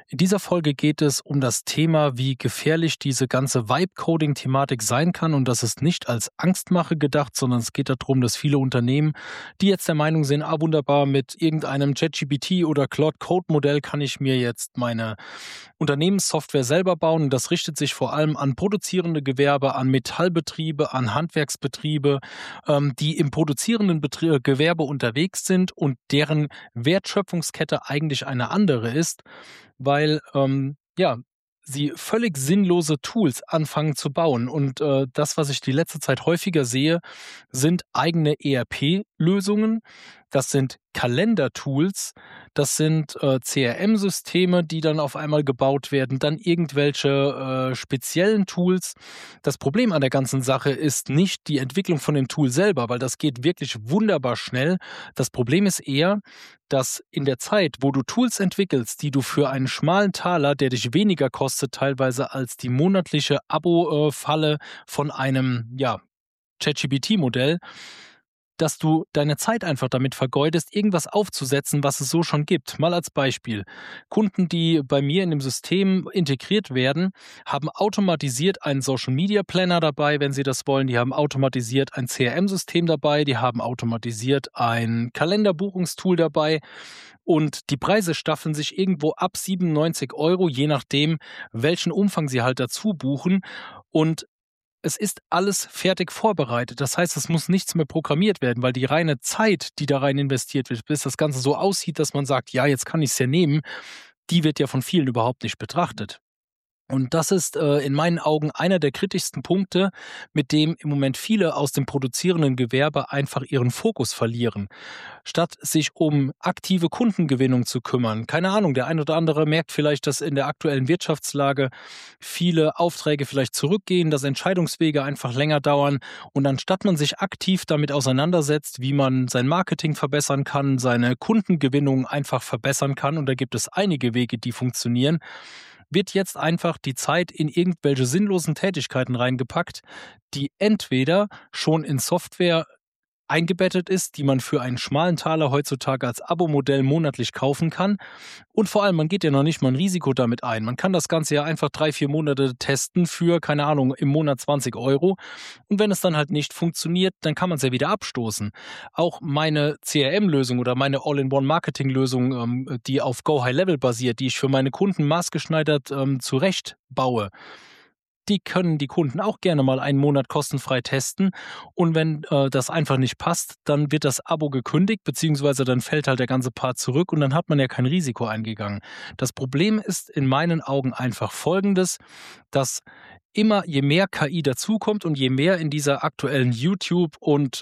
In dieser Folge geht es um das Thema, wie gefährlich diese ganze Vibe-Coding-Thematik sein kann, und das ist nicht als Angstmache gedacht, sondern es geht darum, dass viele Unternehmen, die jetzt der Meinung sind, wunderbar, mit irgendeinem ChatGPT oder Claude-Code-Modell kann ich mir jetzt meine Unternehmenssoftware selber bauen. Und das richtet sich vor allem an produzierende Gewerbe, an Metallbetriebe, an Handwerksbetriebe, die im produzierenden Gewerbe unterwegs sind und deren Wertschöpfungskette eigentlich eine andere ist, weil sie völlig sinnlose Tools anfangen zu bauen. Und das, was ich die letzte Zeit häufiger sehe, sind eigene ERP-Lösungen. Das sind Kalendertools, das sind CRM-Systeme, die dann auf einmal gebaut werden, dann irgendwelche speziellen Tools. Das Problem an der ganzen Sache ist nicht die Entwicklung von dem Tool selber, weil das geht wirklich wunderbar schnell. Das Problem ist eher, dass in der Zeit, wo du Tools entwickelst, die du für einen schmalen Taler, der dich weniger kostet teilweise als die monatliche Abo-Falle von einem ChatGPT-Modell, dass du deine Zeit einfach damit vergeudest, irgendwas aufzusetzen, was es so schon gibt. Mal als Beispiel. Kunden, die bei mir in dem System integriert werden, haben automatisiert einen Social Media Planner dabei, wenn sie das wollen. Die haben automatisiert ein CRM-System dabei. Die haben automatisiert ein Kalenderbuchungstool dabei. Und die Preise staffeln sich irgendwo ab 97 €, je nachdem, welchen Umfang sie halt dazu buchen. Und es ist alles fertig vorbereitet. Das heißt, es muss nichts mehr programmiert werden, weil die reine Zeit, die da rein investiert wird, bis das Ganze so aussieht, dass man sagt, ja, jetzt kann ich es ja nehmen, die wird ja von vielen überhaupt nicht betrachtet. Und das ist in meinen Augen einer der kritischsten Punkte, mit dem im Moment viele aus dem produzierenden Gewerbe einfach ihren Fokus verlieren. Statt sich um aktive Kundengewinnung zu kümmern. Keine Ahnung, der ein oder andere merkt vielleicht, dass in der aktuellen Wirtschaftslage viele Aufträge vielleicht zurückgehen, dass Entscheidungswege einfach länger dauern. Und anstatt man sich aktiv damit auseinandersetzt, wie man sein Marketing verbessern kann, seine Kundengewinnung einfach verbessern kann, und da gibt es einige Wege, die funktionieren, wird jetzt einfach die Zeit in irgendwelche sinnlosen Tätigkeiten reingepackt, die entweder schon in Software eingebettet ist, die man für einen schmalen Taler heutzutage als Abo-Modell monatlich kaufen kann. Und vor allem, man geht ja noch nicht mal ein Risiko damit ein. Man kann das Ganze ja einfach 3-4 Monate testen für, keine Ahnung, im Monat 20 €. Und wenn es dann halt nicht funktioniert, dann kann man es ja wieder abstoßen. Auch meine CRM-Lösung oder meine All-in-One-Marketing-Lösung, die auf Go High Level basiert, die ich für meine Kunden maßgeschneidert zurecht baue, die können die Kunden auch gerne mal einen Monat kostenfrei testen. Und wenn das einfach nicht passt, dann wird das Abo gekündigt, beziehungsweise dann fällt halt der ganze Part zurück und dann hat man ja kein Risiko eingegangen. Das Problem ist in meinen Augen einfach folgendes, dass immer je mehr KI dazukommt und je mehr in dieser aktuellen YouTube- und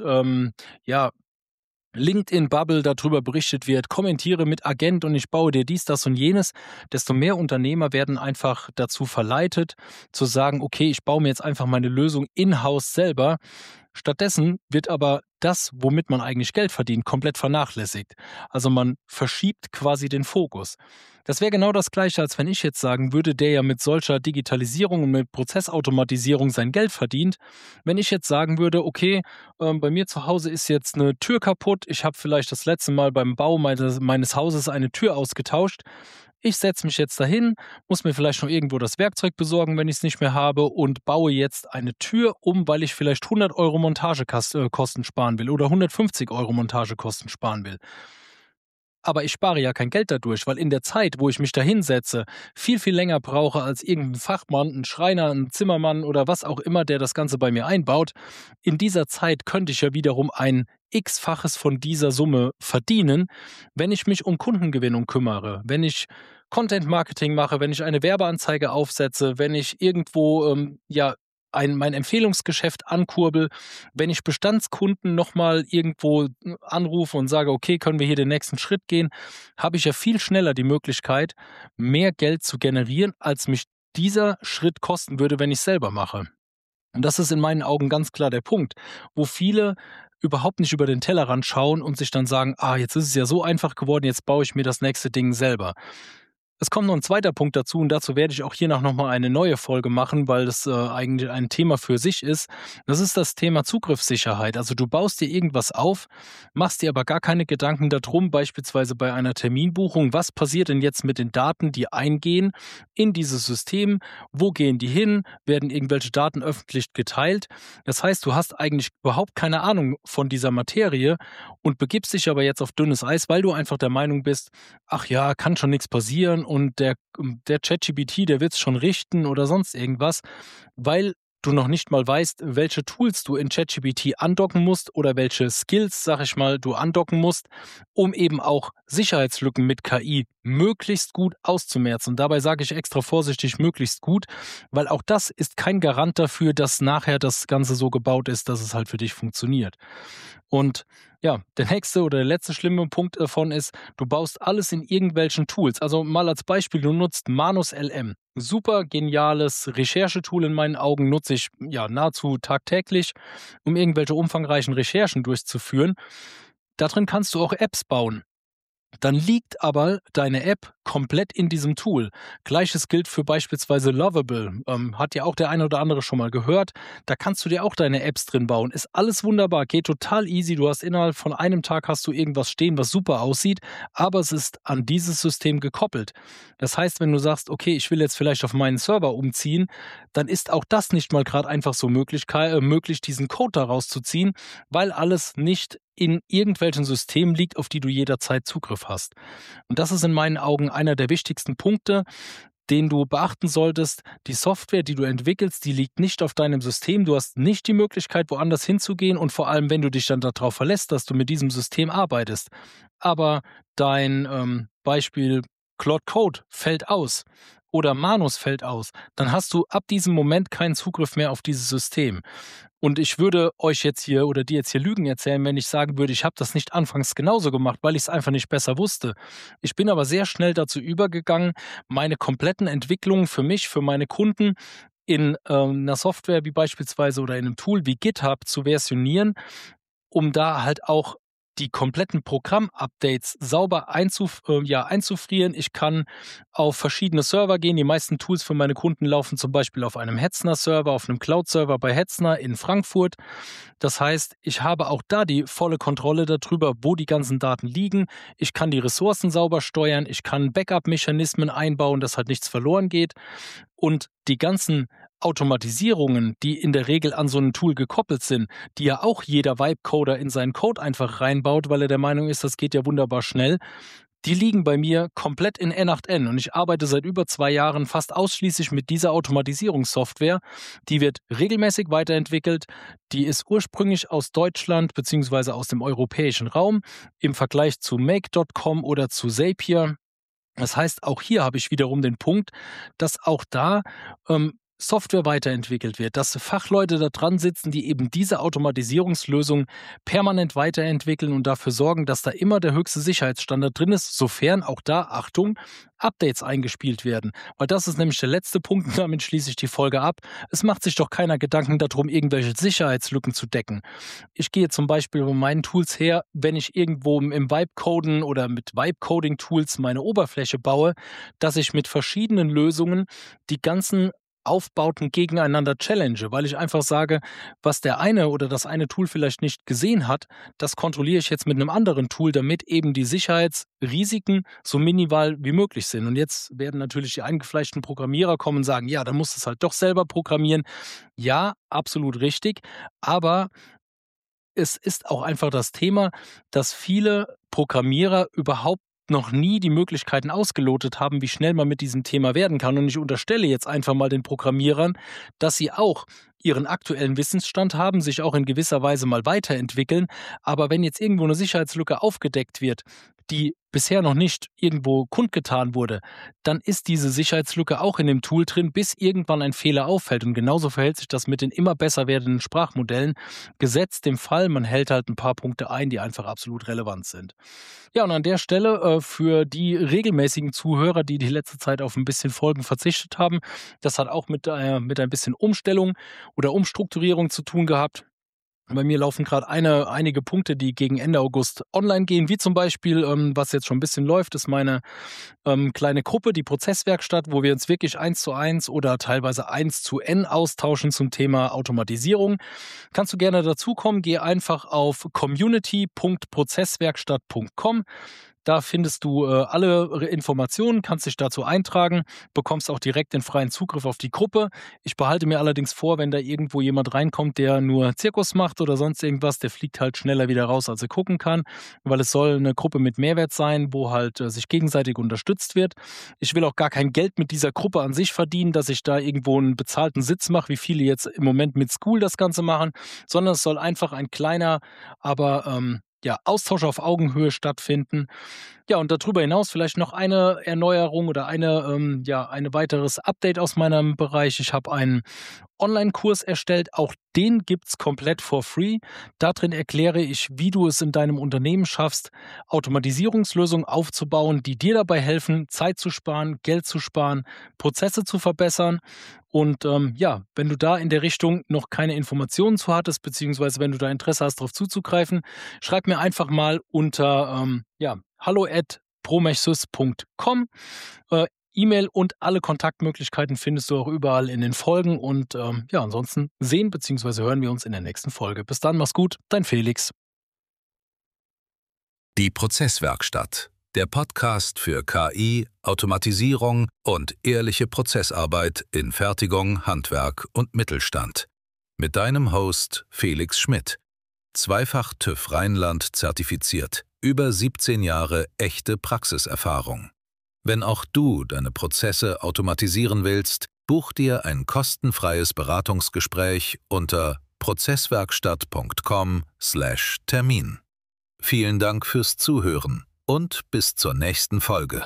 LinkedIn-Bubble darüber berichtet wird, kommentiere mit Agent und ich baue dir dies, das und jenes, desto mehr Unternehmer werden einfach dazu verleitet, zu sagen, okay, ich baue mir jetzt einfach meine Lösung in-house selber. Stattdessen wird aber das, womit man eigentlich Geld verdient, komplett vernachlässigt. Also man verschiebt quasi den Fokus. Das wäre genau das Gleiche, als wenn ich jetzt sagen würde, der ja mit solcher Digitalisierung und mit Prozessautomatisierung sein Geld verdient. Wenn ich jetzt sagen würde, okay, bei mir zu Hause ist jetzt eine Tür kaputt, ich habe vielleicht das letzte Mal beim Bau meines Hauses eine Tür ausgetauscht. Ich setze mich jetzt dahin, muss mir vielleicht noch irgendwo das Werkzeug besorgen, wenn ich es nicht mehr habe, und baue jetzt eine Tür um, weil ich vielleicht 100 € Montagekosten sparen will oder 150 € Montagekosten sparen will. Aber ich spare ja kein Geld dadurch, weil in der Zeit, wo ich mich da hinsetze, viel, viel länger brauche als irgendein Fachmann, ein Schreiner, ein Zimmermann oder was auch immer, der das Ganze bei mir einbaut. In dieser Zeit könnte ich ja wiederum ein X-faches von dieser Summe verdienen, wenn ich mich um Kundengewinnung kümmere, wenn ich Content Marketing mache, wenn ich eine Werbeanzeige aufsetze, wenn ich irgendwo mein Empfehlungsgeschäft ankurbel, wenn ich Bestandskunden nochmal irgendwo anrufe und sage, okay, können wir hier den nächsten Schritt gehen, habe ich ja viel schneller die Möglichkeit, mehr Geld zu generieren, als mich dieser Schritt kosten würde, wenn ich es selber mache. Und das ist in meinen Augen ganz klar der Punkt, wo viele überhaupt nicht über den Tellerrand schauen und sich dann sagen, jetzt ist es ja so einfach geworden, jetzt baue ich mir das nächste Ding selber. Es kommt noch ein zweiter Punkt dazu und dazu werde ich auch hiernach noch mal eine neue Folge machen, weil das, eigentlich ein Thema für sich ist. Das ist das Thema Zugriffssicherheit. Also, du baust dir irgendwas auf, machst dir aber gar keine Gedanken darum, beispielsweise bei einer Terminbuchung: „Was passiert denn jetzt mit den Daten, die eingehen in dieses System? Wo gehen die hin? Werden irgendwelche Daten öffentlich geteilt?“ Das heißt, du hast eigentlich überhaupt keine Ahnung von dieser Materie und begibst dich aber jetzt auf dünnes Eis, weil du einfach der Meinung bist: „Ach ja, kann schon nichts passieren und der ChatGPT, der wird's schon richten“ oder sonst irgendwas, weil du noch nicht mal weißt, welche Tools du in ChatGPT andocken musst oder welche Skills, sag ich mal, du andocken musst, um eben auch Sicherheitslücken mit KI möglichst gut auszumerzen. Dabei sage ich extra vorsichtig möglichst gut, weil auch das ist kein Garant dafür, dass nachher das Ganze so gebaut ist, dass es halt für dich funktioniert. Und ja, der nächste oder der letzte schlimme Punkt davon ist, du baust alles in irgendwelchen Tools. Also mal als Beispiel, du nutzt Manus LM. Super geniales Recherchetool in meinen Augen, nutze ich ja nahezu tagtäglich, um irgendwelche umfangreichen Recherchen durchzuführen. Darin kannst du auch Apps bauen. Dann liegt aber deine App komplett in diesem Tool. Gleiches gilt für beispielsweise Lovable. Hat ja auch der eine oder andere schon mal gehört. Da kannst du dir auch deine Apps drin bauen. Ist alles wunderbar, geht total easy. Du hast innerhalb von einem Tag hast du irgendwas stehen, was super aussieht, aber es ist an dieses System gekoppelt. Das heißt, wenn du sagst, okay, ich will jetzt vielleicht auf meinen Server umziehen, dann ist auch das nicht mal gerade einfach so möglich, diesen Code daraus zu ziehen, weil alles nicht in irgendwelchen Systemen liegt, auf die du jederzeit Zugriff hast. Und das ist in meinen Augen einer der wichtigsten Punkte, den du beachten solltest. Die Software, die du entwickelst, die liegt nicht auf deinem System. Du hast nicht die Möglichkeit, woanders hinzugehen und vor allem, wenn du dich dann darauf verlässt, dass du mit diesem System arbeitest. Aber dein Beispiel Claude Code fällt aus oder Manus fällt aus, dann hast du ab diesem Moment keinen Zugriff mehr auf dieses System. Und ich würde euch jetzt hier oder dir jetzt hier Lügen erzählen, wenn ich sagen würde, ich habe das nicht anfangs genauso gemacht, weil ich es einfach nicht besser wusste. Ich bin aber sehr schnell dazu übergegangen, meine kompletten Entwicklungen für mich, für meine Kunden in 'ner Software wie beispielsweise oder in einem Tool wie GitHub zu versionieren, um da halt auch die kompletten Programm-Updates sauber einzufrieren. Ich kann auf verschiedene Server gehen. Die meisten Tools für meine Kunden laufen zum Beispiel auf einem Hetzner-Server, auf einem Cloud-Server bei Hetzner in Frankfurt. Das heißt, ich habe auch da die volle Kontrolle darüber, wo die ganzen Daten liegen. Ich kann die Ressourcen sauber steuern. Ich kann Backup-Mechanismen einbauen, dass halt nichts verloren geht. Und die ganzen Automatisierungen, die in der Regel an so ein Tool gekoppelt sind, die ja auch jeder Vibe-Coder in seinen Code einfach reinbaut, weil er der Meinung ist, das geht ja wunderbar schnell, die liegen bei mir komplett in N8N und ich arbeite seit über 2 Jahren fast ausschließlich mit dieser Automatisierungssoftware. Die wird regelmäßig weiterentwickelt. Die ist ursprünglich aus Deutschland beziehungsweise aus dem europäischen Raum im Vergleich zu Make.com oder zu Zapier. Das heißt, auch hier habe ich wiederum den Punkt, dass auch da Software weiterentwickelt wird, dass Fachleute da dran sitzen, die eben diese Automatisierungslösung permanent weiterentwickeln und dafür sorgen, dass da immer der höchste Sicherheitsstandard drin ist, sofern auch da, Achtung, Updates eingespielt werden. Weil das ist nämlich der letzte Punkt und damit schließe ich die Folge ab. Es macht sich doch keiner Gedanken darum, irgendwelche Sicherheitslücken zu decken. Ich gehe zum Beispiel bei meinen Tools her, wenn ich irgendwo im Vibe-Coden oder mit Vibe-Coding-Tools meine Oberfläche baue, dass ich mit verschiedenen Lösungen die ganzen Aufbauten gegeneinander challenge, weil ich einfach sage, was der eine oder das eine Tool vielleicht nicht gesehen hat, das kontrolliere ich jetzt mit einem anderen Tool, damit eben die Sicherheitsrisiken so minimal wie möglich sind. Und jetzt werden natürlich die eingefleischten Programmierer kommen und sagen, ja, dann musst du es halt doch selber programmieren. Ja, absolut richtig, aber es ist auch einfach das Thema, dass viele Programmierer überhaupt noch nie die Möglichkeiten ausgelotet haben, wie schnell man mit diesem Thema werden kann. Und ich unterstelle jetzt einfach mal den Programmierern, dass sie auch ihren aktuellen Wissensstand haben, sich auch in gewisser Weise mal weiterentwickeln. Aber wenn jetzt irgendwo eine Sicherheitslücke aufgedeckt wird, die bisher noch nicht irgendwo kundgetan wurde, dann ist diese Sicherheitslücke auch in dem Tool drin, bis irgendwann ein Fehler auffällt. Und genauso verhält sich das mit den immer besser werdenden Sprachmodellen. Gesetzt dem Fall, man hält halt ein paar Punkte ein, die einfach absolut relevant sind. Ja, und an der Stelle für die regelmäßigen Zuhörer, die letzte Zeit auf ein bisschen Folgen verzichtet haben, das hat auch mit ein bisschen Umstellung oder Umstrukturierung zu tun gehabt. Bei mir laufen gerade einige Punkte, die gegen Ende August online gehen, wie zum Beispiel, was jetzt schon ein bisschen läuft, ist meine kleine Gruppe, die Prozesswerkstatt, wo wir uns wirklich 1:1 oder teilweise 1:N austauschen zum Thema Automatisierung. Kannst du gerne dazukommen, geh einfach auf community.prozesswerkstatt.com. Da findest du alle Informationen, kannst dich dazu eintragen, bekommst auch direkt den freien Zugriff auf die Gruppe. Ich behalte mir allerdings vor, wenn da irgendwo jemand reinkommt, der nur Zirkus macht oder sonst irgendwas, der fliegt halt schneller wieder raus, als er gucken kann, weil es soll eine Gruppe mit Mehrwert sein, wo halt sich gegenseitig unterstützt wird. Ich will auch gar kein Geld mit dieser Gruppe an sich verdienen, dass ich da irgendwo einen bezahlten Sitz mache, wie viele jetzt im Moment mit School das Ganze machen, sondern es soll einfach ein kleiner, aber ja, Austausch auf Augenhöhe stattfinden. Ja, und darüber hinaus vielleicht noch eine Erneuerung oder eine weiteres Update aus meinem Bereich. Ich habe einen Online-Kurs erstellt, auch den gibt's komplett for free. Darin erkläre ich, wie du es in deinem Unternehmen schaffst, Automatisierungslösungen aufzubauen, die dir dabei helfen, Zeit zu sparen, Geld zu sparen, Prozesse zu verbessern. Und ja, wenn du da in der Richtung noch keine Informationen zu hattest, beziehungsweise wenn du da Interesse hast, darauf zuzugreifen, schreib mir einfach mal unter hallo@promechsys.com. E-Mail und alle Kontaktmöglichkeiten findest du auch überall in den Folgen. Und ja, ansonsten sehen bzw. hören wir uns in der nächsten Folge. Bis dann, mach's gut, dein Felix. Die Prozesswerkstatt, der Podcast für KI, Automatisierung und ehrliche Prozessarbeit in Fertigung, Handwerk und Mittelstand. Mit deinem Host Felix Schmidt. Zweifach TÜV Rheinland zertifiziert. Über 17 Jahre echte Praxiserfahrung. Wenn auch du deine Prozesse automatisieren willst, buch dir ein kostenfreies Beratungsgespräch unter prozesswerkstatt.com/Termin. Vielen Dank fürs Zuhören und bis zur nächsten Folge.